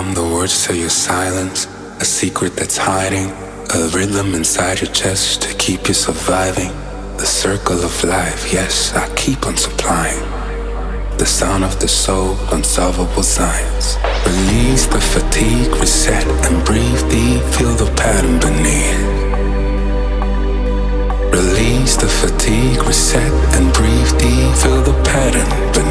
I'm the words to your silence, a secret that's hiding, a rhythm inside your chest to keep you surviving. The circle of life, yes, I keep on supplying. The sound of the soul, unsolvable science. Release the fatigue, reset and breathe deep. Feel the pattern beneath. Release the fatigue, reset and breathe deep. Feel the pattern beneath.